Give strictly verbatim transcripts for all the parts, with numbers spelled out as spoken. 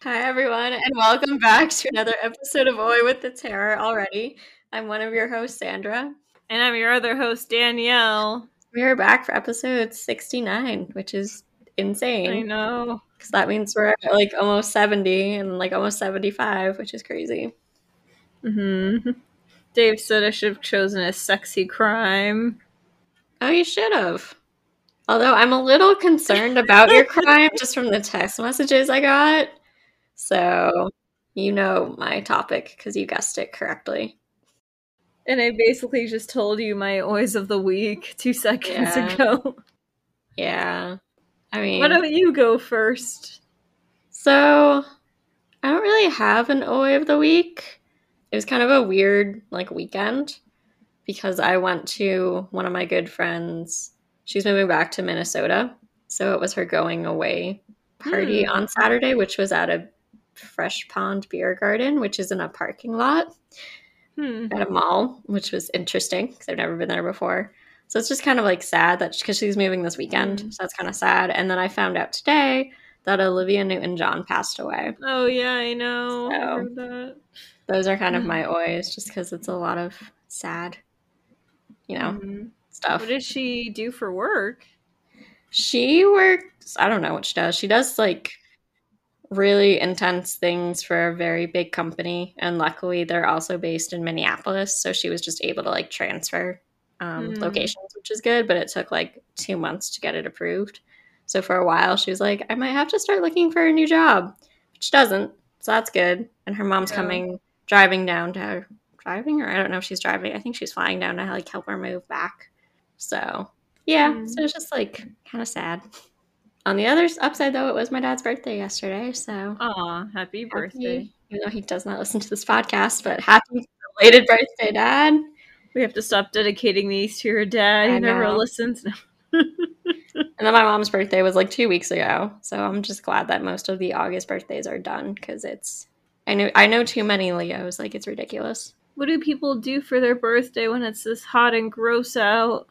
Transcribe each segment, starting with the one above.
Hi, everyone, and welcome back to another episode of Oi with the Terror already. I'm one of your hosts, Sandra. And I'm your other host, Danielle. We are back for episode sixty-nine, which is insane. I know. Because that means we're at like almost seventy and like almost seventy-five, which is crazy. Mm-hmm. Dave said I should have chosen a sexy crime. Oh, you should have. Although I'm a little concerned about your crime just from the text messages I got. So, you know my topic because you guessed it correctly. And I basically just told you my Oys of the Week two seconds Yeah. ago. Yeah. I mean... Why don't you go first? So, I don't really have an Oi of the Week. It was kind of a weird, like, weekend because I went to one of my good friends. She's moving back to Minnesota, so it was her going away party Hmm. on Saturday, which was at a Fresh Pond Beer Garden, which is in a parking lot Hmm. at a mall, which was interesting because I've never been there before. So it's just kind of like sad that because she's moving this weekend, Hmm. so that's kind of sad. And then I found out today that Olivia Newton-John passed away. Oh, yeah, I know. So, I heard that. Those are kind of my Oys, just because it's a lot of sad, you know, mm-hmm. stuff. What does she do for work? She works, I don't know what she does. She does, like, really intense things for a very big company, and luckily they're also based in Minneapolis, so she was just able to, like, transfer um, Hmm. locations, which is good, but it took, like, two months to get it approved. So for a while, she was like, I might have to start looking for a new job, but she doesn't, so that's good. And her mom's Yeah. coming, driving down to her, driving, or I don't know if she's driving. I think she's flying down to, like, help her move back. So, yeah, Hmm. so it's just, like, kind of sad. On the other upside, though, it was my dad's birthday yesterday, so... Aw, happy birthday. Happy, even though he does not listen to this podcast, but happy belated birthday, Dad. We have to stop dedicating these to your dad. I He never know. listens. And then my mom's birthday was like two weeks ago, so I'm just glad that most of the August birthdays are done, because it's... I know, I know too many Leos, like, it's ridiculous. What do people do for their birthday when it's this hot and gross out?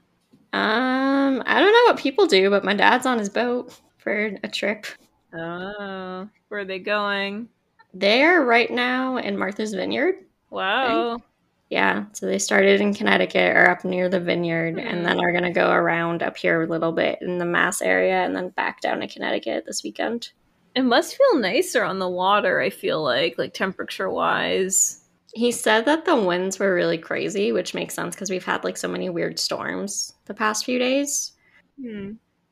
Um, I don't know what people do, but my dad's on his boat for a trip. Oh, where are they going? They're right now in Martha's Vineyard. Wow. Yeah, so they started in Connecticut or up near the vineyard, Hmm. and then are going to go around up here a little bit in the Mass area and then back down to Connecticut this weekend. It must feel nicer on the water, I feel like, like temperature-wise. He said that the winds were really crazy, which makes sense because we've had like so many weird storms the past few days. Hmm.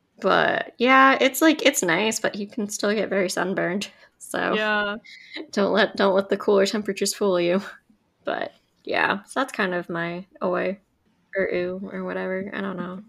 But yeah, it's like it's nice, but you can still get very sunburned. So Yeah. don't let don't let the cooler temperatures fool you. But yeah, so that's kind of my oi or ooh or whatever. I don't know.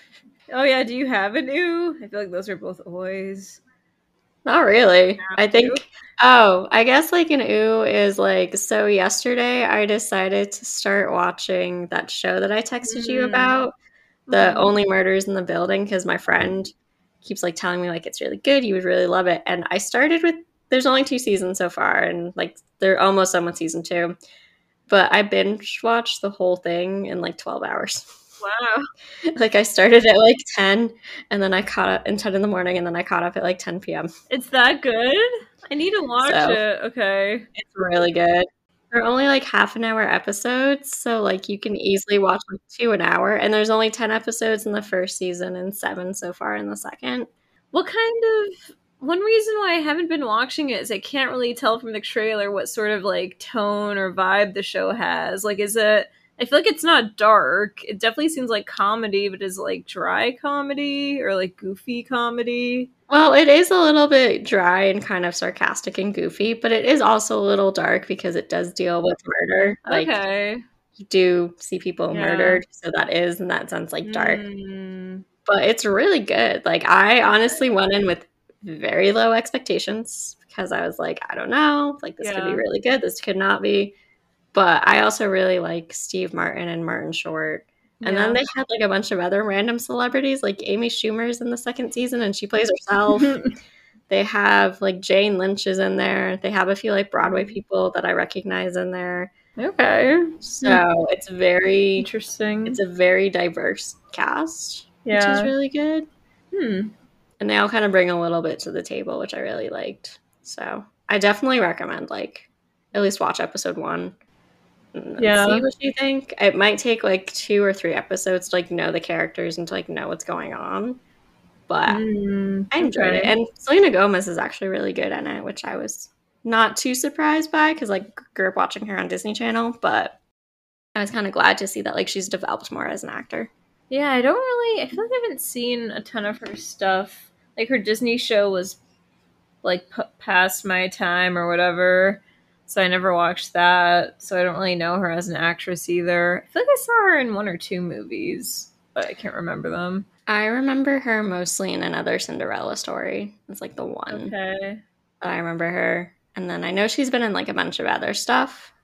Oh yeah, do you have an ooh? I feel like those are both oys. Not really. Have I think, to? oh, I guess like an ooh is like, so yesterday I decided to start watching that show that I texted you Mm. about, the Mm. Only Murders in the Building, because my friend keeps like telling me like it's really good, you would really love it. And I started with, there's only two seasons so far, and like they're almost done with season two. But I binge watched the whole thing in like twelve hours. Wow. Like I started at like ten, and then I caught up in ten in the morning, and then I caught up at like ten p.m. It's that good? I need to watch So, it. Okay. It's really good. They're only like half an hour episodes, so like you can easily watch like two an hour, and there's only ten episodes in the first season and seven so far in the second. What kind of... One reason why I haven't been watching it is I can't really tell from the trailer what sort of like tone or vibe the show has. Like, is it... I feel like it's not dark. It definitely seems like comedy, but is it like dry comedy or like goofy comedy? Well, it is a little bit dry and kind of sarcastic and goofy, but it is also a little dark because it does deal with murder. Like, Okay. you do see people Yeah. murdered, so that is in that sense like dark. Mm. But it's really good. Like, I honestly went in with very low expectations because I was like, I don't know, like this could be Yeah. really good, this could not be. But I also really like Steve Martin and Martin Short. And Yeah. then they had like a bunch of other random celebrities, like Amy Schumer's in the second season and she plays herself. They have like Jane Lynch is in there. They have a few like Broadway people that I recognize in there. Okay. So it's very Interesting. it's a very diverse cast, which Yeah. is really good. Hmm. And they all kind of bring a little bit to the table, which I really liked. So I definitely recommend, like, at least watch episode one and Yeah. see what you think. It might take, like, two or three episodes to, like, know the characters and to, like, know what's going on, but Mm, I enjoyed it, okay. and Selena Gomez is actually really good in it, which I was not too surprised by because, like, grew up watching her on Disney Channel, but I was kind of glad to see that, like, she's developed more as an actor. Yeah, I don't really. I feel like I haven't seen a ton of her stuff. Like her Disney show was like p- past my time or whatever, so I never watched that. So I don't really know her as an actress either. I feel like I saw her in one or two movies, but I can't remember them. I remember her mostly in Another Cinderella Story. It's like the one Okay. that I remember her, and then I know she's been in like a bunch of other stuff.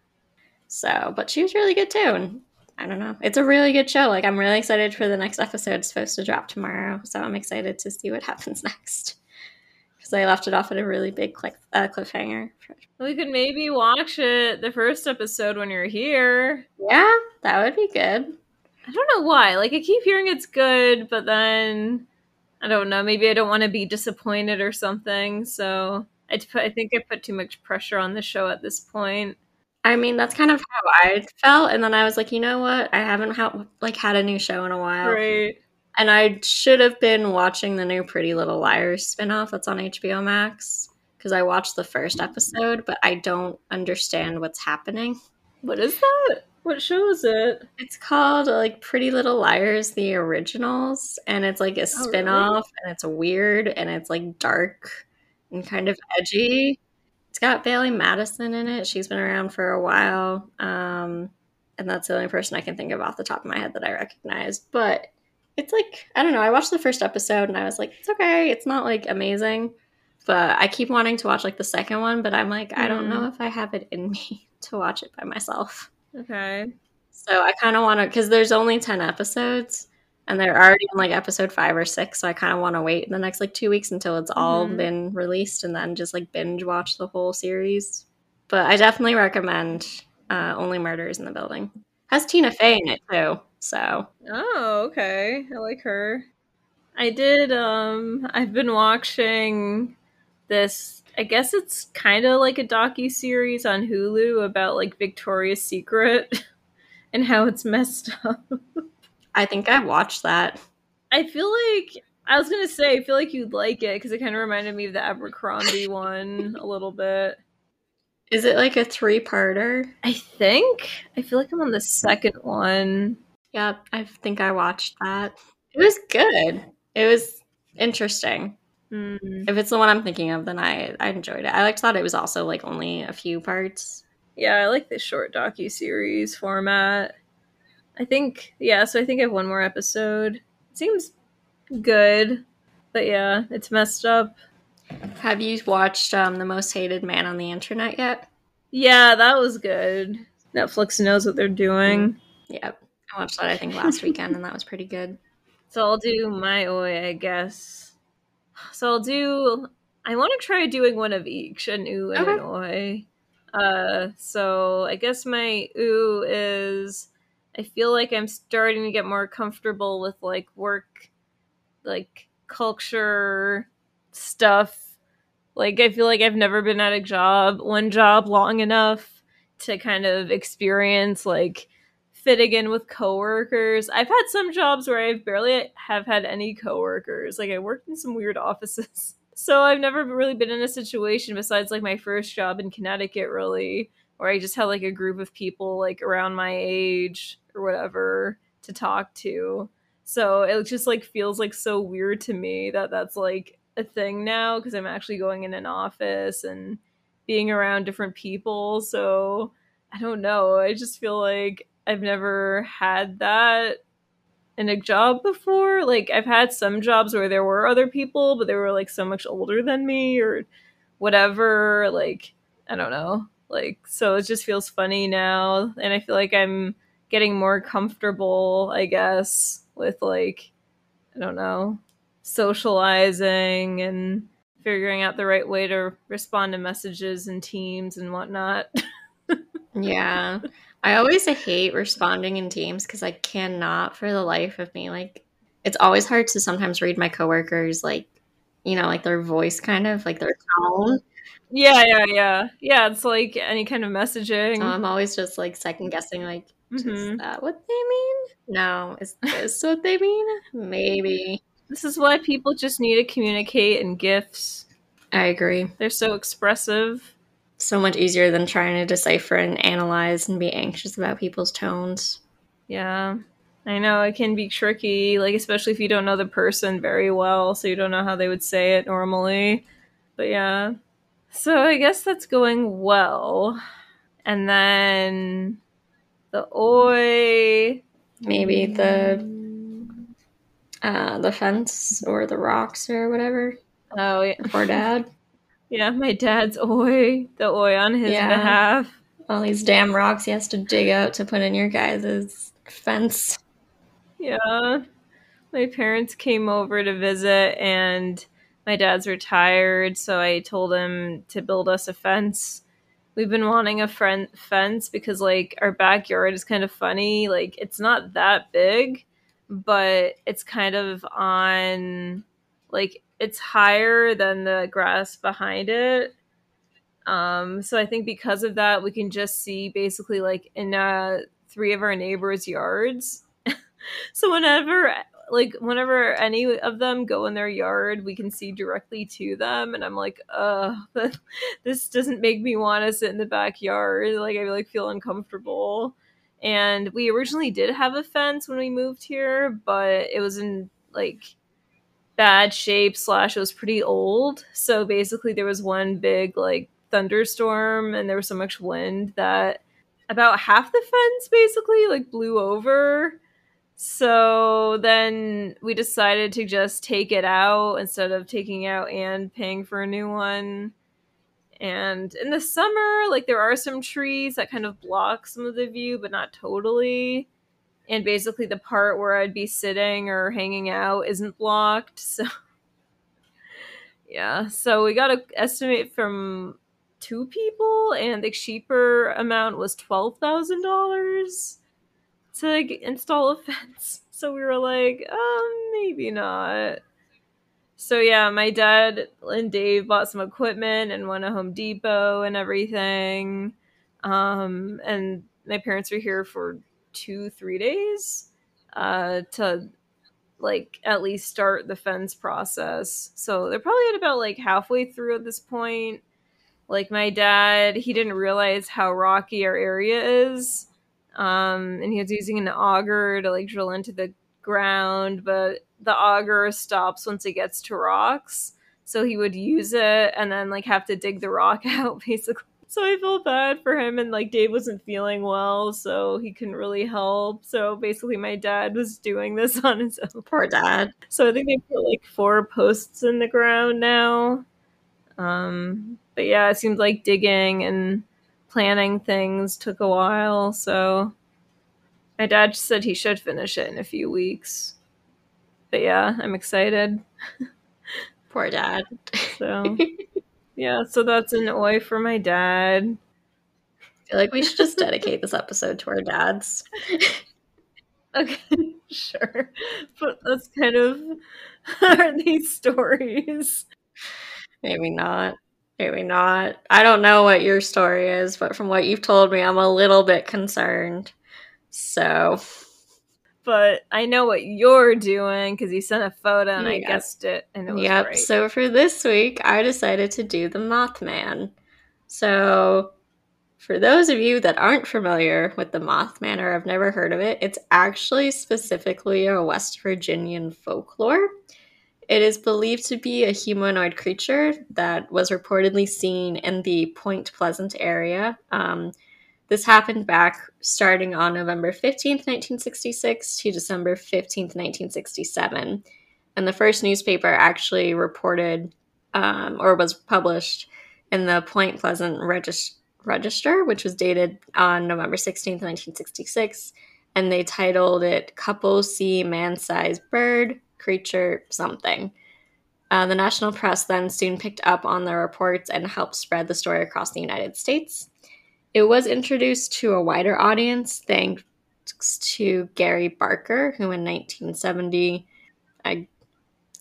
So, but she was really good too, and I don't know. It's a really good show. Like, I'm really excited for the next episode. It's supposed to drop tomorrow, so I'm excited to see what happens next. Because I left it off at a really big cliff, uh, cliffhanger. We could maybe watch it the first episode when you're here. Yeah, that would be good. I don't know why. Like I keep hearing it's good, but then I don't know. Maybe I don't want to be disappointed or something. So I, put, I think I put too much pressure on the show at this point. I mean, that's kind of how I felt, and then I was like, you know what? I haven't ha- like had a new show in a while, Right. and I should have been watching the new Pretty Little Liars spinoff that's on H B O Max because I watched the first episode, but I don't understand what's happening. What is that? What show is it? It's called like Pretty Little Liars, the originals, and it's like a Oh, really? spinoff, and it's weird, and it's like dark and kind of edgy. It's got Bailey Madison in it. She's been around for a while. Um, and that's the only person I can think of off the top of my head that I recognize. But it's like, I don't know. I watched the first episode and I was like, it's okay. It's not like amazing. But I keep wanting to watch like the second one. But I'm like, I don't know if I have it in me to watch it by myself. Okay. So I kind of want to, because there's only ten episodes. And they're already on like episode five or six, so I kind of want to wait the next like two weeks until it's all Mhm. been released, and then just like binge watch the whole series. But I definitely recommend uh, Only Murders in the Building. Has Tina Fey in it too, so Oh, okay. I like her. I did, um, I've been watching this, I guess it's kind of like a docu-series on Hulu about like Victoria's Secret and how it's messed up. I think I watched that. I feel like, I was gonna say, I feel like you'd like it because it kind of reminded me of the Abercrombie one a little bit. Is it like a three-parter? I think. I feel like I'm on the second one. Yeah, I think I watched that. It was good. It was interesting. Mm. If it's the one I'm thinking of, then I, I enjoyed it. I like thought it was also like only a few parts. Yeah, I like the short docu-series format. I think, yeah, so I think I have one more episode. It seems good, but yeah, it's messed up. Have you watched um, The Most Hated Man on the Internet yet? Yeah, that was good. Netflix knows what they're doing. Yep. I watched that, I think, last weekend, and that was pretty good. So I'll do my O A, I guess. So I'll do, I want to try doing one of each, an oo and Okay. an oi. Uh, so I guess my oo is, I feel like I'm starting to get more comfortable with like work, like culture stuff. Like I feel like I've never been at a job, one job long enough to kind of experience like fitting in with coworkers. I've had some jobs where I barely have had any coworkers. Like I worked in some weird offices. So I've never really been in a situation besides like my first job in Connecticut really, where I just had like a group of people like around my age or whatever to talk to. So it just like feels like so weird to me that that's like a thing now because I'm actually going in an office and being around different people. So I don't know. I just feel like I've never had that in a job before. Like I've had some jobs where there were other people, but they were like so much older than me or whatever. Like I don't know. Like so it just feels funny now, and I feel like I'm getting more comfortable, I guess, with like I don't know, socializing and figuring out the right way to respond to messages and teams and whatnot. Yeah. I always hate responding in Teams because I cannot for the life of me. Like, it's always hard to sometimes read my coworkers, like, you know, like their voice kind of, like their tone. Yeah, yeah, yeah. Yeah, it's like any kind of messaging. So I'm always just like second guessing, like, Mm-hmm. is that what they mean? No. Is this what they mean? Maybe. This is why people just need to communicate in GIFs. I agree. They're so expressive. So much easier than trying to decipher and analyze and be anxious about people's tones. Yeah. I know it can be tricky, like especially if you don't know the person very well, so you don't know how they would say it normally. But yeah. So I guess that's going well. And then the oi. Maybe the uh, the fence or the rocks or whatever. Oh yeah. Poor dad. Yeah, my dad's oi. The oi on his Yeah. behalf. All these damn rocks he has to dig out to put in your guys' fence. Yeah. My parents came over to visit and my dad's retired, so I told him to build us a fence. We've been wanting a friend fence because like our backyard is kind of funny. Like it's not that big, but it's kind of on like it's higher than the grass behind it. Um, so I think because of that, we can just see basically like in uh, three of our neighbors' yards. So whenever like whenever any of them go in their yard, we can see directly to them, and I'm like, uh, this doesn't make me want to sit in the backyard. Like I like feel uncomfortable. And we originally did have a fence when we moved here, but it was in like bad shape slash it was pretty old. So basically there was one big like thunderstorm and there was so much wind that about half the fence basically like blew over. So then we decided to just take it out instead of taking out and paying for a new one. And in the summer, like there are some trees that kind of block some of the view, but not totally. And basically the part where I'd be sitting or hanging out isn't blocked. So yeah, so we got an estimate from two people, and the cheaper amount was twelve thousand dollars to like, install a fence. So we were like, um, maybe not. So yeah, my dad and Dave bought some equipment and went to Home Depot and everything. Um, and my parents were here for two, three days uh, to like at least start the fence process. So they're probably at about like halfway through at this point. Like my dad, he didn't realize how rocky our area is. Um, and he was using an auger to like drill into the ground, but the auger stops once it gets to rocks. So he would use it and then like have to dig the rock out basically. So I felt bad for him, and like Dave wasn't feeling well, so he couldn't really help. So basically my dad was doing this on his own. Poor dad. So I think they put like four posts in the ground now. Um, but yeah, it seemed like digging and planning things took a while, so my dad said he should finish it in a few weeks. But yeah, I'm excited. Poor dad. So yeah, so that's an oi for my dad. I feel like we should just dedicate this episode to our dads. Okay, sure. But that's kind of are these stories. Maybe not. Maybe not. I don't know what your story is, but from what you've told me, I'm a little bit concerned. So. But I know what you're doing because you sent a photo and yep. I guessed it, and it was Yep. right. So for this week, I decided to do the Mothman. So for those of you that aren't familiar with the Mothman or have never heard of it, it's actually specifically a West Virginian folklore. It is believed to be a humanoid creature that was reportedly seen in the Point Pleasant area. Um, this happened back starting on November fifteenth, nineteen sixty-six to December fifteenth, nineteen sixty-seven. And the first newspaper actually reported um, or was published in the Point Pleasant Regis- Register, which was dated on November sixteenth, nineteen sixty-six. And they titled it Couple See Man-Sized Bird, Creature, Something. Uh, the national press then soon picked up on the reports and helped spread the story across the United States. It was introduced to a wider audience thanks to Gary Barker, who in nineteen seventy, I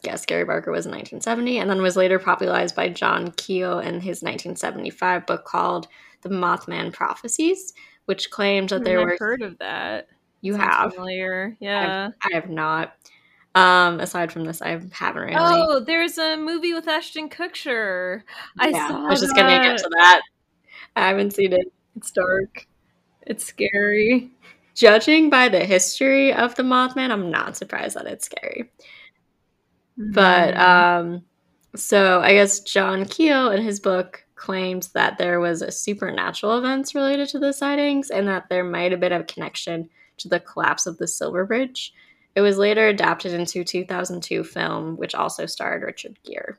guess Gary Barker was in nineteen seventy, and then was later popularized by John Keel in his nineteen seventy-five book called The Mothman Prophecies, which claimed that I mean, there I've were... heard of that. You Sounds have? familiar. I've, Yeah. I have not. Um, aside from this, I haven't really... Oh, there's a movie with Ashton Kutcher. I Yeah, saw I was just that. gonna get to that. I haven't seen it. It's dark. It's scary. Judging by the history of the Mothman, I'm not surprised that it's scary. Mm-hmm. But, um, so I guess John Keel in his book claimed that there was a supernatural events related to the sightings and that there might have been a connection to the collapse of the Silver Bridge. It was later adapted into a two thousand two film, which also starred Richard Gere.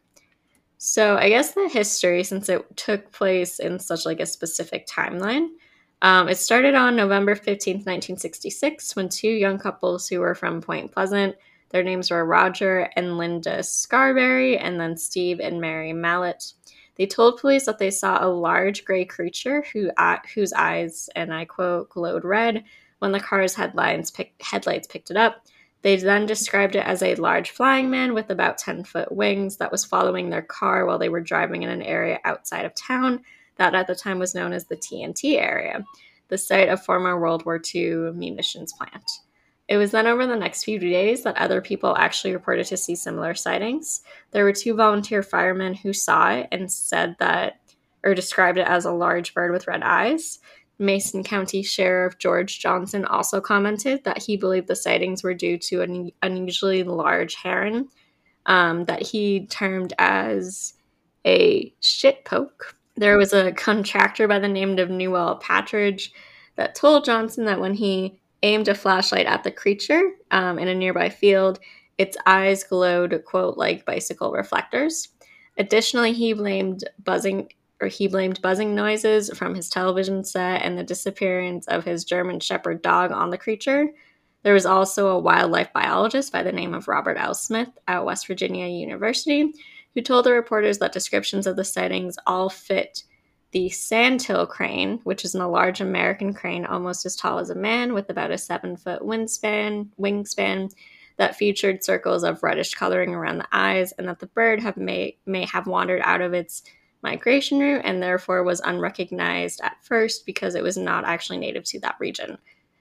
So I guess the history, since it took place in such like a specific timeline, um, it started on November fifteenth, nineteen sixty-six, when two young couples who were from Point Pleasant, their names were Roger and Linda Scarberry, and then Steve and Mary Mallett, they told police that they saw a large gray creature who, uh, whose eyes, and I quote, glowed red when the car's headlights, pick, headlights picked it up. They then described it as a large flying man with about ten-foot wings that was following their car while they were driving in an area outside of town that at the time was known as the T N T area, the site of former World War Two munitions plant. It was then over the next few days that other people actually reported to see similar sightings. There were two volunteer firemen who saw it and said that, or described it as a large bird with red eyes. Mason County Sheriff George Johnson also commented that he believed the sightings were due to an unusually large heron um, that he termed as a shit poke. There was a contractor by the name of Newell Patridge that told Johnson that when he aimed a flashlight at the creature um, in a nearby field, its eyes glowed, quote, like bicycle reflectors. Additionally, he blamed buzzing or he blamed buzzing noises from his television set and the disappearance of his German Shepherd dog on the creature. There was also a wildlife biologist by the name of Robert L. Smith at West Virginia University who told the reporters that descriptions of the sightings all fit the sandhill crane, which is a large American crane almost as tall as a man with about a seven-foot wingspan, wingspan that featured circles of reddish coloring around the eyes, and that the bird have may, may have wandered out of its migration route and therefore was unrecognized at first because it was not actually native to that region.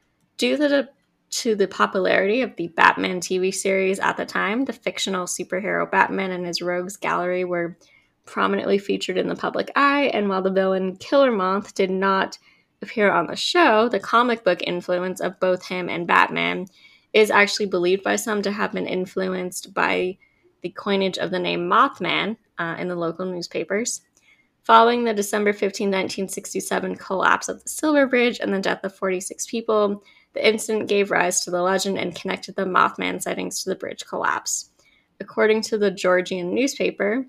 Due to the, to the popularity of the Batman T V series at the time, the fictional superhero Batman and his rogues gallery were prominently featured in the public eye, and while the villain Killer Moth did not appear on the show, the comic book influence of both him and Batman is actually believed by some to have been influenced by the coinage of the name Mothman uh, in the local newspapers. Following the December fifteenth, nineteen sixty-seven collapse of the Silver Bridge and the death of forty-six people, the incident gave rise to the legend and connected the Mothman sightings to the bridge collapse. According to the Georgian newspaper,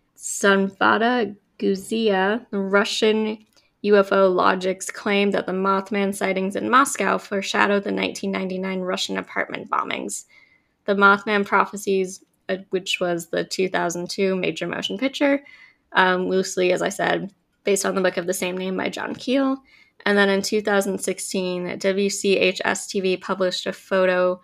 Sanfata Guzia, the Russian U F O logics claimed that the Mothman sightings in Moscow foreshadowed the nineteen ninety-nine Russian apartment bombings. The Mothman Prophecies, uh, which was the two thousand two major motion picture, um, loosely, as I said, based on the book of the same name by John Keel. And then in two thousand sixteen, W C H S T V published a photo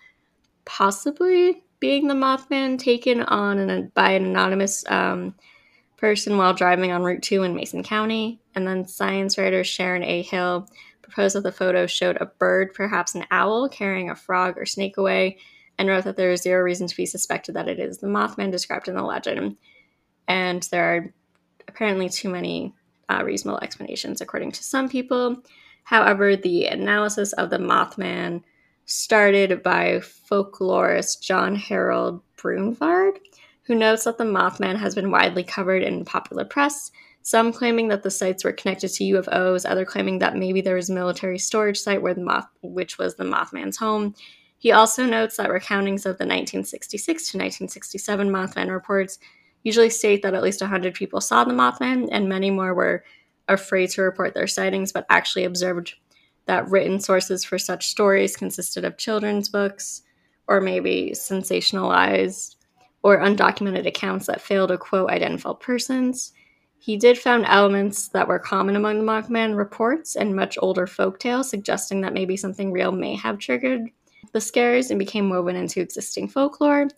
possibly being the Mothman taken on an, by an anonymous um, person while driving on Route two in Mason County. And then science writer Sharon A. Hill proposed that the photo showed a bird, perhaps an owl, carrying a frog or snake away, and wrote that there is zero reason to be suspected that it is the Mothman described in the legend. And there are apparently too many uh, reasonable explanations, according to some people. However, the analysis of the Mothman started by folklorist John Harold Brunvard, who notes that the Mothman has been widely covered in popular press, some claiming that the sites were connected to U F Os, other claiming that maybe there was a military storage site where the moth, which was the Mothman's home. He also notes that recountings of the nineteen sixty-six to nineteen sixty-seven Mothman reports usually state that at least one hundred people saw the Mothman, and many more were afraid to report their sightings, but actually observed that written sources for such stories consisted of children's books, or maybe sensationalized or undocumented accounts that failed to quote identified persons. He did found elements that were common among the Mothman reports and much older folktales, suggesting that maybe something real may have triggered the scares and became woven into existing folklore.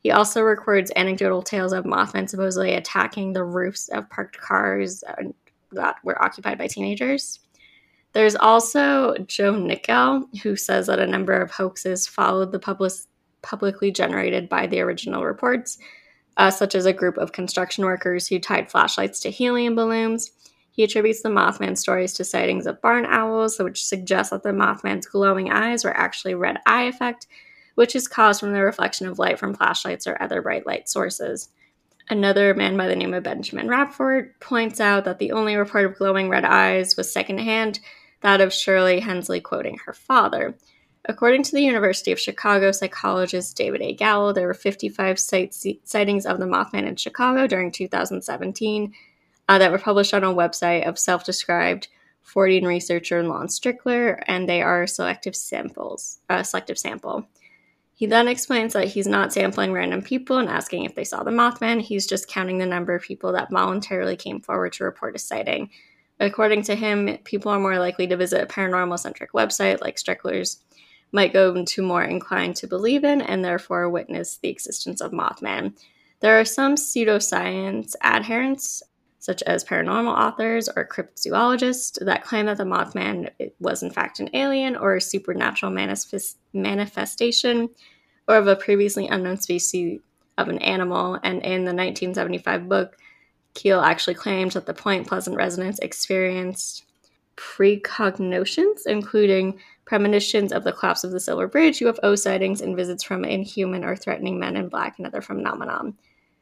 He also records anecdotal tales of Mothman supposedly attacking the roofs of parked cars that were occupied by teenagers. There's also Joe Nickel, who says that a number of hoaxes followed the public, publicly generated by the original reports, uh, such as a group of construction workers who tied flashlights to helium balloons. He attributes the Mothman stories to sightings of barn owls, which suggests that the Mothman's glowing eyes were actually red eye effect, which is caused from the reflection of light from flashlights or other bright light sources. Another man by the name of Benjamin Rapford points out that the only report of glowing red eyes was secondhand, that of Shirley Hensley quoting her father. According to the University of Chicago psychologist David A. Gallo, there were fifty-five sight- sightings of the Mothman in Chicago during two thousand seventeen uh, that were published on a website of self-described Fortean researcher Lon Strickler, and they are selective samples, uh, selective sample. He then explains that he's not sampling random people and asking if they saw the Mothman. He's just counting the number of people that voluntarily came forward to report a sighting. According to him, people are more likely to visit a paranormal-centric website like Strickler's, might go into more inclined to believe in and therefore witness the existence of Mothman. There are some pseudoscience adherents, such as paranormal authors or cryptozoologists, that claim that the Mothman was in fact an alien or a supernatural manifest- manifestation or of a previously unknown species of an animal. And in the nineteen seventy-five book, Keel actually claimed that the Point Pleasant residents experienced precognitions, including premonitions of the collapse of the Silver Bridge, U F O sightings, and visits from inhuman or threatening men in black and other phenomenon.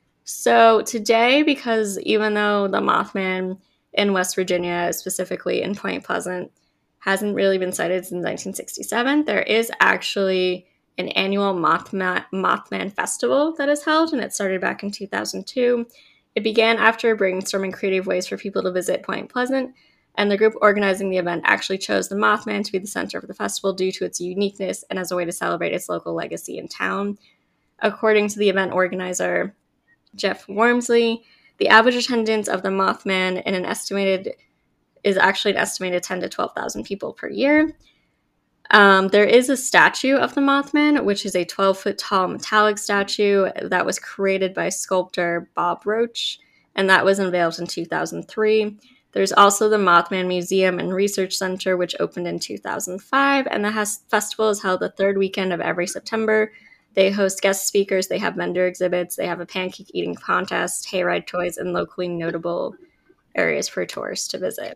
So today, because even though the Mothman in West Virginia, specifically in Point Pleasant, hasn't really been sighted since nineteen sixty-seven, there is actually an annual Mothman, Mothman Festival that is held, and it started back in two thousand two. It began after brainstorming creative ways for people to visit Point Pleasant, and the group organizing the event actually chose the Mothman to be the center of the festival due to its uniqueness and as a way to celebrate its local legacy in town. According to the event organizer, Jeff Wormsley, the average attendance of the Mothman in an estimated is actually an estimated ten to twelve thousand people per year. Um, there is a statue of the Mothman, which is a twelve-foot tall metallic statue that was created by sculptor Bob Roach, and that was unveiled in two thousand three. There's also the Mothman Museum and Research Center, which opened in two thousand five, and the has- festival is held the third weekend of every September. They host guest speakers, they have vendor exhibits, they have a pancake eating contest, hayride toys, and locally notable areas for tourists to visit.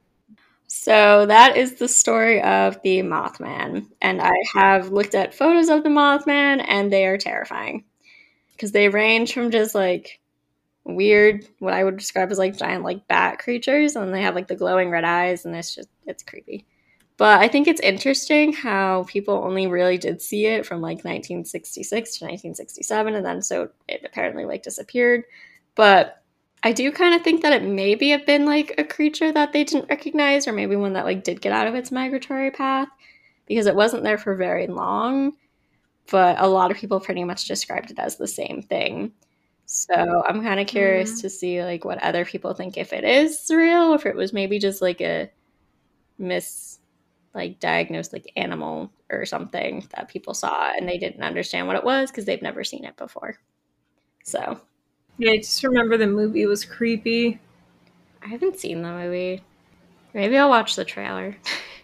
So that is the story of the Mothman, and I have looked at photos of the Mothman, and they are terrifying because they range from just like weird, what I would describe as like giant like bat creatures, and they have like the glowing red eyes, and it's just it's creepy. But I think it's interesting how people only really did see it from like nineteen sixty-six to nineteen sixty-seven, and then so it apparently like disappeared. But I do kind of think that it maybe have been like a creature that they didn't recognize, or maybe one that like did get out of its migratory path, because it wasn't there for very long. But a lot of people pretty much described it as the same thing. So I'm kind of curious mm. to see like what other people think, if it is real, or if it was maybe just like a mis like diagnosed like animal or something that people saw and they didn't understand what it was because they've never seen it before. So yeah, I just remember the movie was creepy. I haven't seen the movie. Maybe I'll watch the trailer.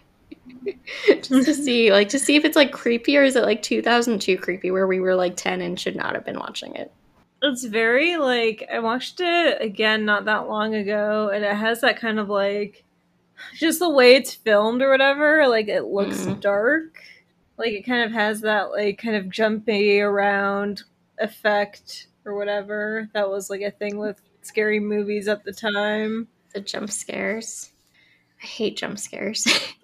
Just to see, like, to see if it's, like, creepy, or is it, like, two thousand two creepy, where we were, like, ten and should not have been watching it? It's very, like, I watched it again not that long ago, and it has that kind of, like, just the way it's filmed or whatever, like, it looks mm. dark. Like, it kind of has that, like, kind of jumpy around effect or whatever. That was, like, a thing with scary movies at the time. The jump scares. I hate jump scares.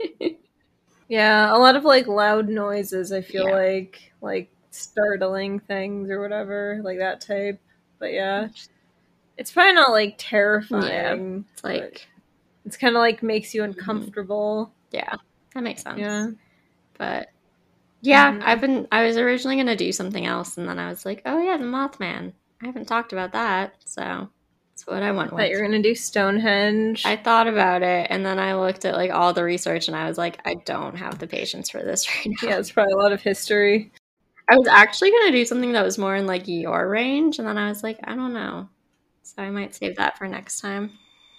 Yeah, a lot of, like, loud noises, I feel yeah. like. Like, startling things or whatever. Like, that type. But, yeah. It's probably not, like, terrifying. Yeah, it's, like... It's kind of, like, makes you uncomfortable. Yeah, that makes sense. Yeah. But, yeah, mm-hmm. I've been... I was originally going to do something else, and then I was like, oh, yeah, the Mothman. I haven't talked about that, so... That's what I went with. That you're gonna do Stonehenge. I thought about it, and then I looked at like all the research, and I was like, I don't have the patience for this right now. Yeah, it's probably a lot of history. I was actually going to do something that was more in like your range, and then I was like, I don't know. So I might save that for next time.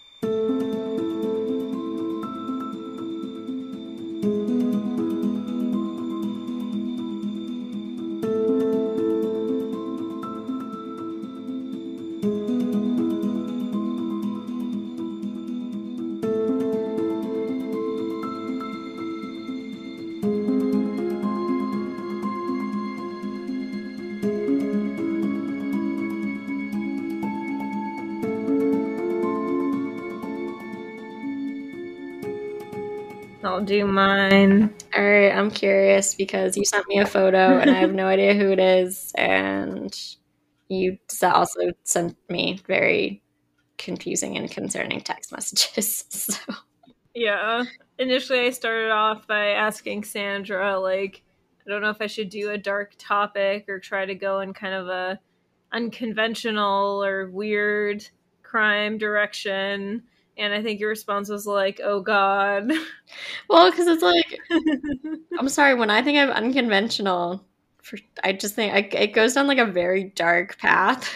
I'll do mine. All right, I'm curious because you sent me a photo and I have no idea who it is, and you also sent me very confusing and concerning text messages. So. Yeah. Initially, I started off by asking Sandra, like, I don't know if I should do a dark topic or try to go in kind of a unconventional or weird crime direction. And I think your response was like, oh God. Well, because it's like, I'm sorry, when I think of unconventional, for, I just think I, it goes down like a very dark path.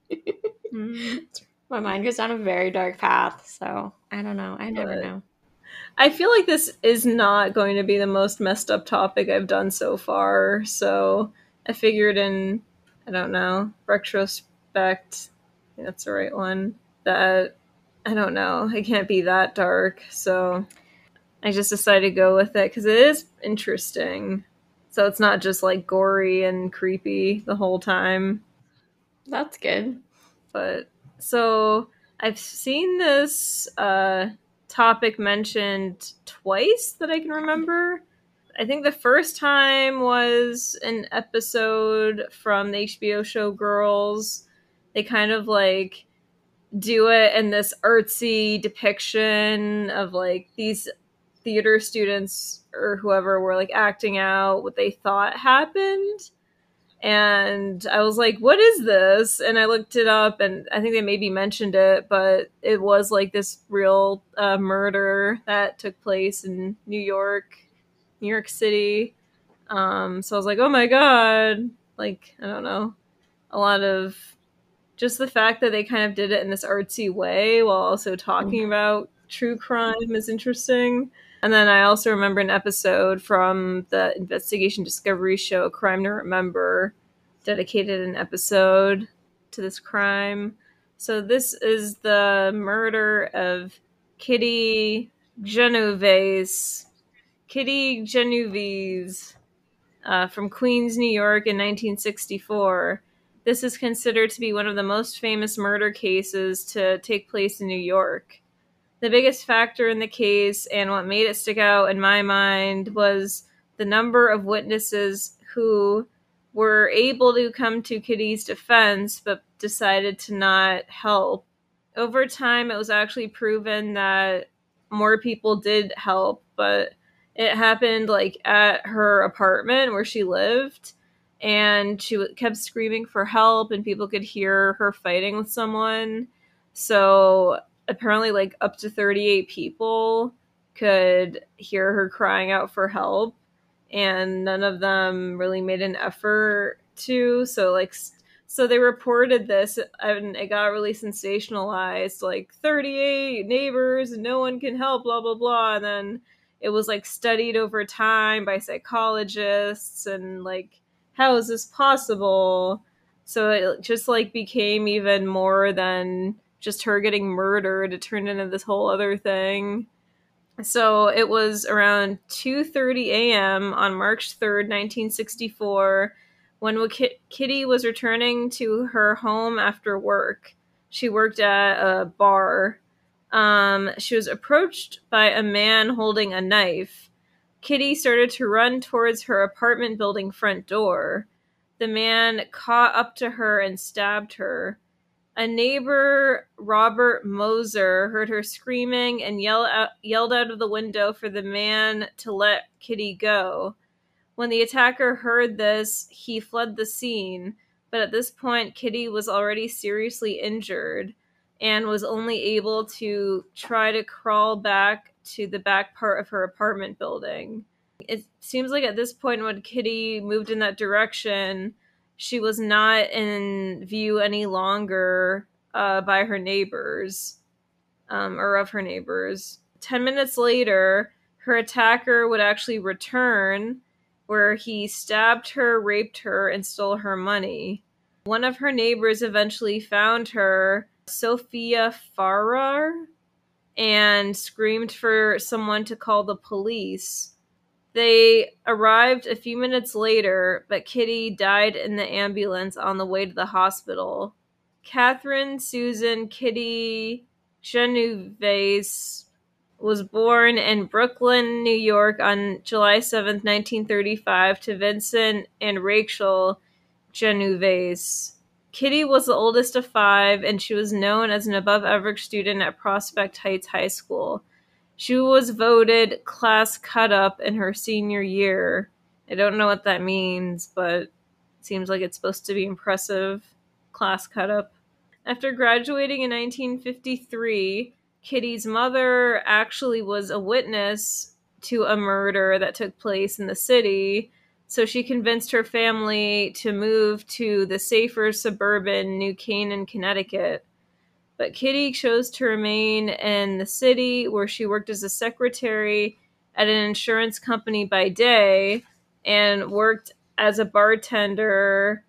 mm, My mind goes down a very dark path, so I don't know. I never know. I feel like this is not going to be the most messed up topic I've done so far, so I figured in, I don't know, retrospect, I think that's the right one, that, I don't know, it can't be that dark, so I just decided to go with it because it is interesting. So it's not just like gory and creepy the whole time. That's good. But so I've seen this uh, topic mentioned twice that I can remember. I think the first time was an episode from the H B O show Girls. They kind of like do it in this artsy depiction of like these theater students or whoever were like acting out what they thought happened. And I was like, what is this? And I looked it up, and I think they maybe mentioned it, but it was like this real uh, murder that took place in New York, New York City. Um, so I was like, oh my God. Like, I don't know. A lot of just the fact that they kind of did it in this artsy way while also talking about true crime is interesting. And then I also remember an episode from the Investigation Discovery show, Crime to Remember, dedicated an episode to this crime. So this is the murder of Kitty Genovese. Kitty Genovese uh, from Queens, New York in nineteen sixty-four. This is considered to be one of the most famous murder cases to take place in New York. The biggest factor in the case, and what made it stick out in my mind, was the number of witnesses who were able to come to Kitty's defense but decided to not help. Over time, it was actually proven that more people did help, but it happened like at her apartment where she lived, and she kept screaming for help, and people could hear her fighting with someone. So apparently like up to thirty-eight people could hear her crying out for help, and none of them really made an effort to. So like so they reported this and it got really sensationalized, like thirty-eight neighbors and no one can help, blah blah blah. And then it was like studied over time by psychologists, and like, how is this possible? So it just like became even more than just her getting murdered. It turned into this whole other thing. So it was around two thirty a.m. on March third, nineteen sixty-four, when Kitty was returning to her home after work. She worked at a bar. Um, she was approached by a man holding a knife. Kitty started to run towards her apartment building front door. The man caught up to her and stabbed her. A neighbor, Robert Moser, heard her screaming and yell out, yelled out of the window for the man to let Kitty go. When the attacker heard this, he fled the scene, but at this point, Kitty was already seriously injured and was only able to try to crawl back to the back part of her apartment building. it seems like at this point when Kitty moved in that direction, she was not in view any longer uh, by her neighbors, um, or of her neighbors. Ten minutes later, her attacker would actually return, where he stabbed her, raped her, and stole her money. One of her neighbors eventually found her, Sophia Farrar, and screamed for someone to call the police. They arrived a few minutes later, but Kitty died in the ambulance on the way to the hospital. Catherine Susan Kitty Genovese was born in Brooklyn, New York on July seventh, nineteen thirty-five to Vincent and Rachel Genovese. Kitty was the oldest of five, and she was known as an above-average student at Prospect Heights High School. She was voted class cut-up in her senior year. I don't know what that means, but it seems like it's supposed to be impressive. Class cut-up. After graduating in nineteen fifty-three, Kitty's mother actually was a witness to a murder that took place in the city, so she convinced her family to move to the safer suburban New Canaan, Connecticut. But Kitty chose to remain in the city, where she worked as a secretary at an insurance company by day and worked as a bartender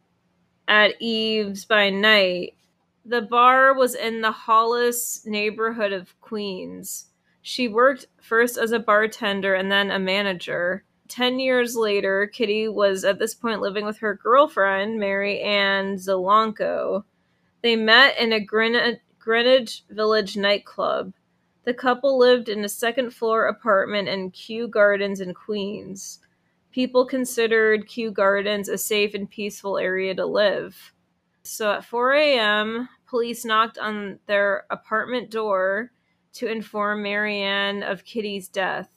at Eve's by night. The bar was in the Hollis neighborhood of Queens. She worked first as a bartender and then a manager. Ten years later, Kitty was at this point living with her girlfriend, Mary Ann Zelonko. They met in a Greenwich, Greenwich Village nightclub. The couple lived in a second-floor apartment in Kew Gardens in Queens. People considered Kew Gardens a safe and peaceful area to live. So at four a.m., police knocked on their apartment door to inform Mary Ann of Kitty's death.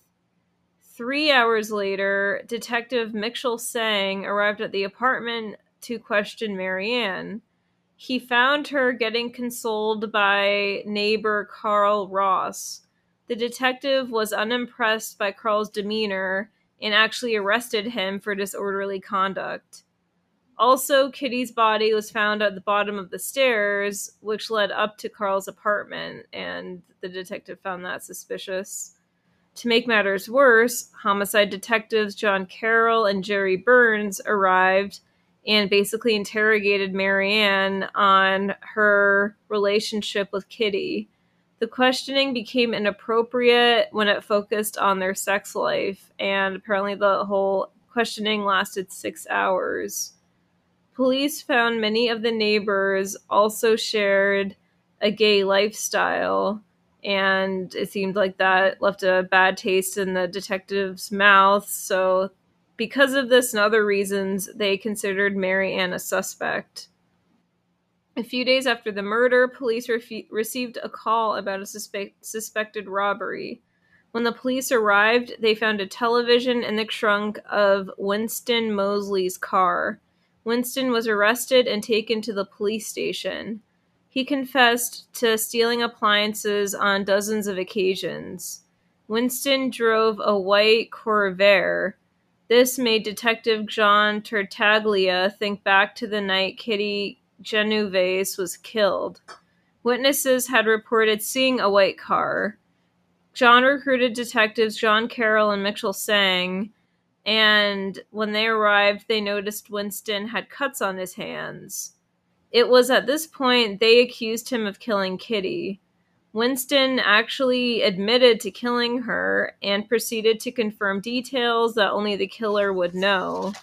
Three hours later, Detective Mitchell Sang arrived at the apartment to question Mary Ann. He found her getting consoled by neighbor Carl Ross. The detective was unimpressed by Carl's demeanor and actually arrested him for disorderly conduct. Also, Kitty's body was found at the bottom of the stairs, which led up to Carl's apartment, and the detective found that suspicious. To make matters worse, homicide detectives John Carroll and Jerry Burns arrived and basically interrogated Mary Ann on her relationship with Kitty. The questioning became inappropriate when it focused on their sex life, and apparently the whole questioning lasted six hours. Police found many of the neighbors also shared a gay lifestyle, and it seemed like that left a bad taste in the detective's mouth, so because of this and other reasons, they considered Mary Ann a suspect. A few days after the murder, police re- received a call about a suspe- suspected robbery. When the police arrived, they found a television in the trunk of Winston Mosley's car. Winston was arrested and taken to the police station. He confessed to stealing appliances on dozens of occasions. Winston drove a white Corvair. This made Detective John Tartaglia think back to the night Kitty Genovese was killed. Witnesses had reported seeing a white car. John recruited detectives John Carroll and Mitchell Sang, and when they arrived, they noticed Winston had cuts on his hands. It was at this point they accused him of killing Kitty. Winston actually admitted to killing her and proceeded to confirm details that only the killer would know.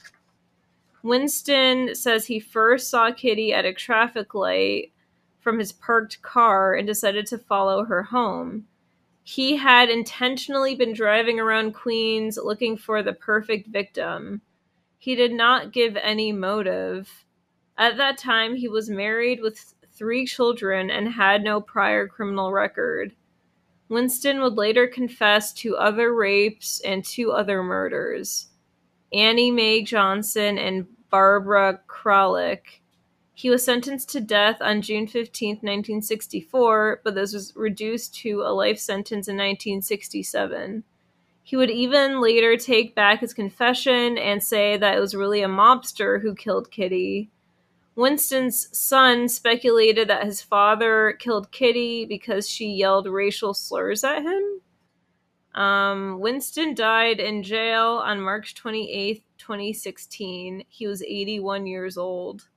Winston says he first saw Kitty at a traffic light from his parked car and decided to follow her home. He had intentionally been driving around Queens looking for the perfect victim. He did not give any motive. At that time, he was married with three children and had no prior criminal record. Winston would later confess to other rapes and two other murders: Annie Mae Johnson and Barbara Kralik. He was sentenced to death on June fifteenth, nineteen sixty-four, but this was reduced to a life sentence in nineteen sixty-seven. He would even later take back his confession and say that it was really a mobster who killed Kitty. Winston's son speculated that his father killed Kitty because she yelled racial slurs at him. Um, Winston died in jail on March twenty-eighth, twenty sixteen. He was eighty-one years old.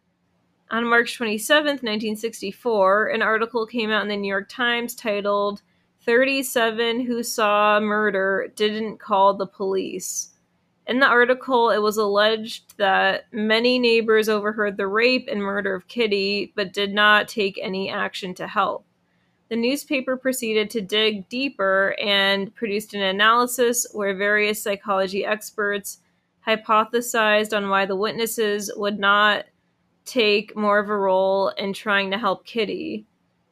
On March twenty-seventh, nineteen sixty-four, an article came out in the New York Times titled, thirty-seven Who Saw Murder Didn't Call the Police. In the article, it was alleged that many neighbors overheard the rape and murder of Kitty, but did not take any action to help. The newspaper proceeded to dig deeper and produced an analysis where various psychology experts hypothesized on why the witnesses would not take more of a role in trying to help Kitty.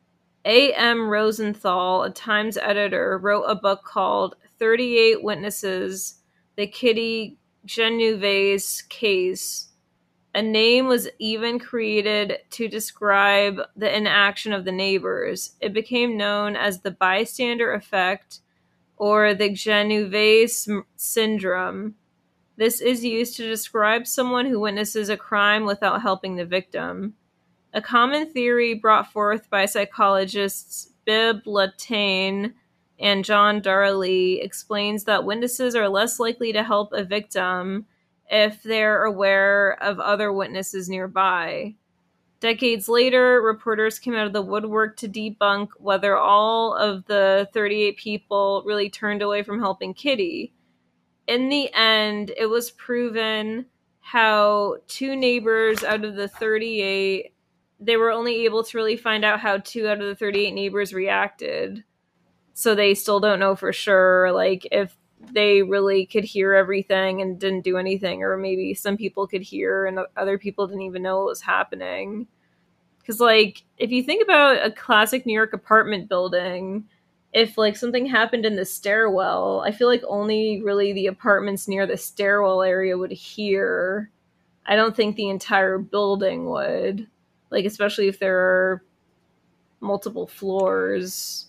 A M Rosenthal, a Times editor, wrote a book called thirty-eight Witnesses, The Kitty Genovese Case. A name was even created to describe the inaction of the neighbors. It became known as the bystander effect or the Genovese syndrome. This is used to describe someone who witnesses a crime without helping the victim. A common theory brought forth by psychologists Bibb Latané and John Darley explains that witnesses are less likely to help a victim if they're aware of other witnesses nearby. Decades later, reporters came out of the woodwork to debunk whether all of the thirty-eight people really turned away from helping Kitty. In the end, it was proven how two neighbors out of the thirty-eight, they were only able to really find out how two out of the thirty-eight neighbors reacted. So they still don't know for sure, like, if they really could hear everything and didn't do anything, or maybe some people could hear and other people didn't even know what was happening. Because, like, if you think about a classic New York apartment building, if, like, something happened in the stairwell, I feel like only really the apartments near the stairwell area would hear. I don't think the entire building would. Like, especially if there are multiple floors.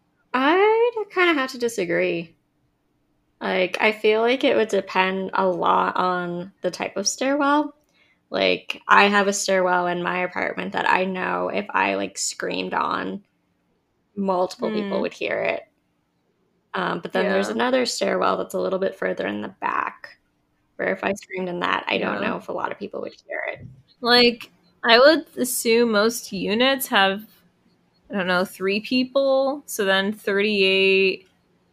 I'd kind of have to disagree. Like, I feel like it would depend a lot on the type of stairwell. Like, I have a stairwell in my apartment that I know if I, like, screamed on, multiple mm. people would hear it. Um, but then yeah. there's another stairwell that's a little bit further in the back, where if I screamed in that, I yeah. don't know if a lot of people would hear it. Like, I would assume most units have, I don't know, three people. So then thirty-eight,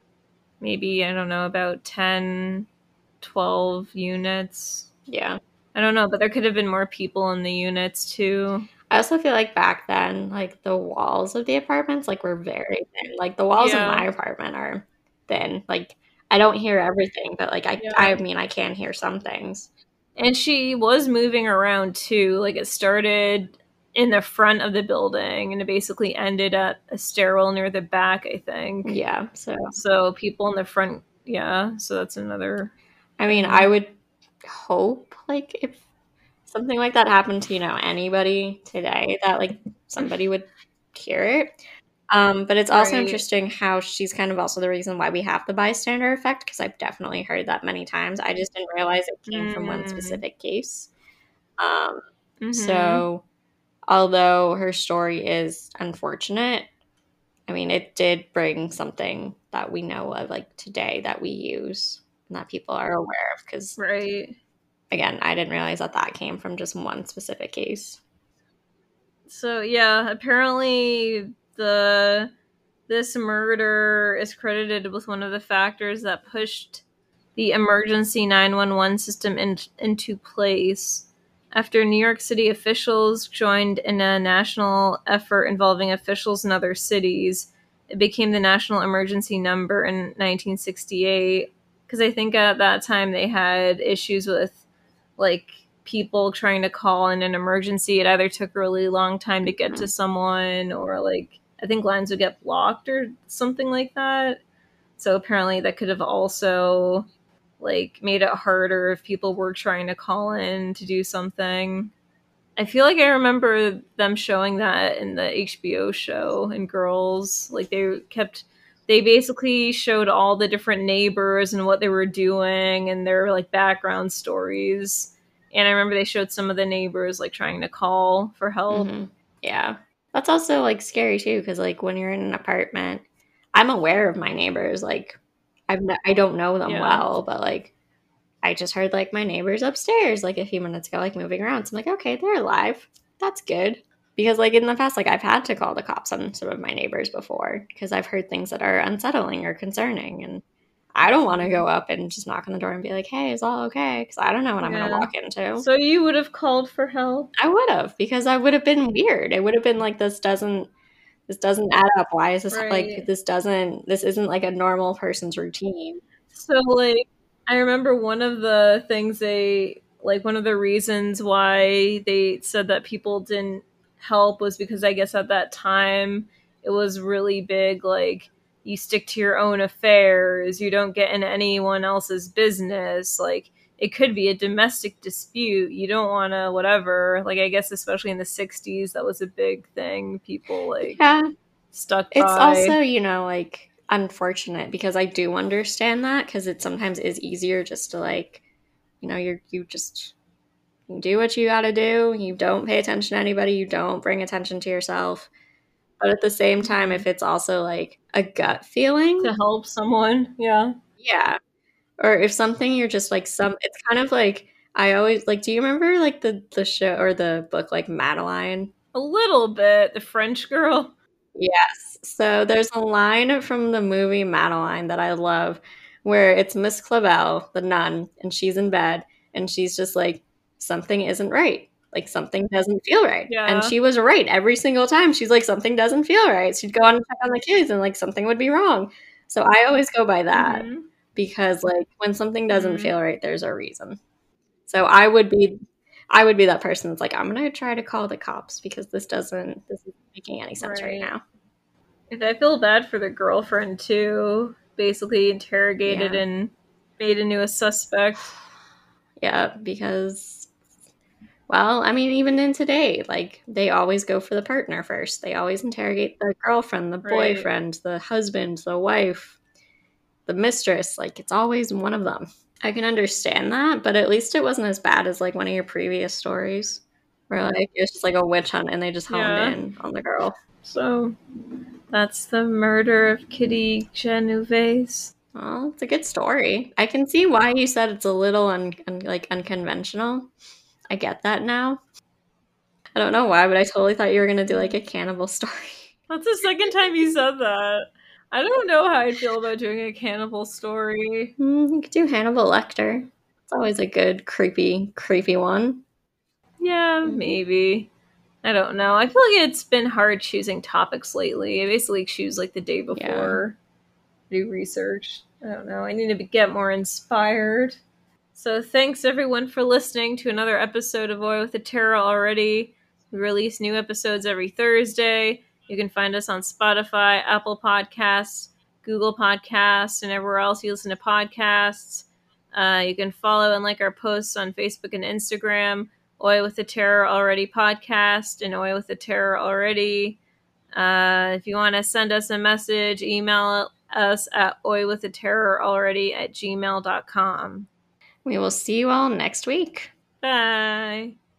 maybe, I don't know, about ten, twelve units. Yeah. I don't know, but there could have been more people in the units too. I also feel like back then, like, the walls of the apartments, like, were very thin. Like, the walls yeah. of my apartment are thin. Like, I don't hear everything, but, like, I, yeah. I mean, I can hear some things. And she was moving around too. Like, it started in the front of the building and it basically ended at a stairwell near the back, I think. Yeah. So, so people in the front, yeah. So that's another. I mean, I would hope, like, if something like that happened to, you know, anybody today, that, like, somebody would hear it. Um, but it's also right. interesting how she's kind of also the reason why we have the bystander effect, because I've definitely heard that many times. I just didn't realize it came mm. from one specific case. Um, mm-hmm. So although her story is unfortunate, I mean, it did bring something that we know of, like, today that we use and that people are aware of, because right. again, I didn't realize that that came from just one specific case. So, yeah, apparently the this murder is credited with one of the factors that pushed the emergency nine one one system in, into place. After New York City officials joined in a national effort involving officials in other cities, it became the national emergency number in nineteen sixty-eight. Because I think at that time they had issues with, like, people trying to call in an emergency. It either took a really long time to get to someone, or, like, I think lines would get blocked or something like that. So apparently that could have also, like, made it harder if people were trying to call in to do something. I feel like I remember them showing that in the H B O show in Girls. Like, they kept they basically showed all the different neighbors and what they were doing and their like background stories. And I remember they showed some of the neighbors like trying to call for help. Mm-hmm. Yeah. That's also like scary too, because like when you're in an apartment, I'm aware of my neighbors. Like I've n- I don't know them Yeah. well, but like I just heard like my neighbors upstairs like a few minutes ago, like moving around. So I'm like, okay, they're alive. That's good. Because like in the past, like I've had to call the cops on some of my neighbors before because I've heard things that are unsettling or concerning, and I don't want to go up and just knock on the door and be like, hey, is all okay? Because I don't know what I'm going to Yeah. walk into. So you would have called for help? I would have, because I would have been weird. It would have been like, this doesn't this doesn't add up. Why is this like Right. this doesn't this isn't like a normal person's routine. So like I remember one of the things they like one of the reasons why they said that people didn't help was because I guess at that time it was really big like you stick to your own affairs, you don't get in anyone else's business. Like it could be a domestic dispute. You don't want to whatever. Like I guess especially in the sixties that was a big thing people like Yeah. stuck It's by. also, you know, like unfortunate because I do understand that, because it sometimes is easier just to like, you know, you're you just you do what you got to do. You don't pay attention to anybody. You don't bring attention to yourself. But at the same time, if it's also like a gut feeling, To help someone, yeah. yeah. Or if something you're just like some, it's kind of like I always like. Do you remember like the the show or the book like Madeline? A little bit. The French girl. Yes. So there's a line from the movie Madeline that I love where it's Miss Clavel, the nun, and she's in bed and she's just like, something isn't right. Like something doesn't feel right. Yeah. And she was right every single time. She's like, something doesn't feel right. She'd go on and check on the kids and like something would be wrong. So I always go by that Mm-hmm. because like when something doesn't Mhm. feel right, there's a reason. So I would be I would be that person that's like, I'm gonna try to call the cops because this doesn't this isn't making any sense right, Right. now. And I feel bad for the girlfriend too. Basically interrogated Yeah. and made into a suspect. Yeah, because well, I mean, even in today, like they always go for the partner first. They always interrogate the girlfriend, the Right. boyfriend, the husband, the wife, the mistress. Like it's always one of them. I can understand that, but at least it wasn't as bad as like one of your previous stories where like it's just like a witch hunt and they just honed Yeah. in on the girl. So that's the murder of Kitty Genovese. Well, it's a good story. I can see why you said it's a little un- un- like unconventional. I get that now. I don't know why, but I totally thought you were gonna do like a cannibal story. That's the second time you said that. I don't know how I'd feel about doing a cannibal story. Mm, you could do Hannibal Lecter. It's always a good, creepy, creepy one. Yeah, Mhm. maybe. I don't know. I feel like it's been hard choosing topics lately. I basically choose like the day before, do research. I don't know. I need to be, get more inspired. So thanks everyone for listening to another episode of Oil with the Terror already. We release new episodes every Thursday. You can find us on Spotify, Apple Podcasts, Google Podcasts, and everywhere else you listen to podcasts. Uh, you can follow and like our posts on Facebook and Instagram. Oi with the Terror Already podcast and Oi with the Terror Already. Uh, if you want to send us a message, email us at oi with the terror already at gmail dot com. We will see you all next week. Bye.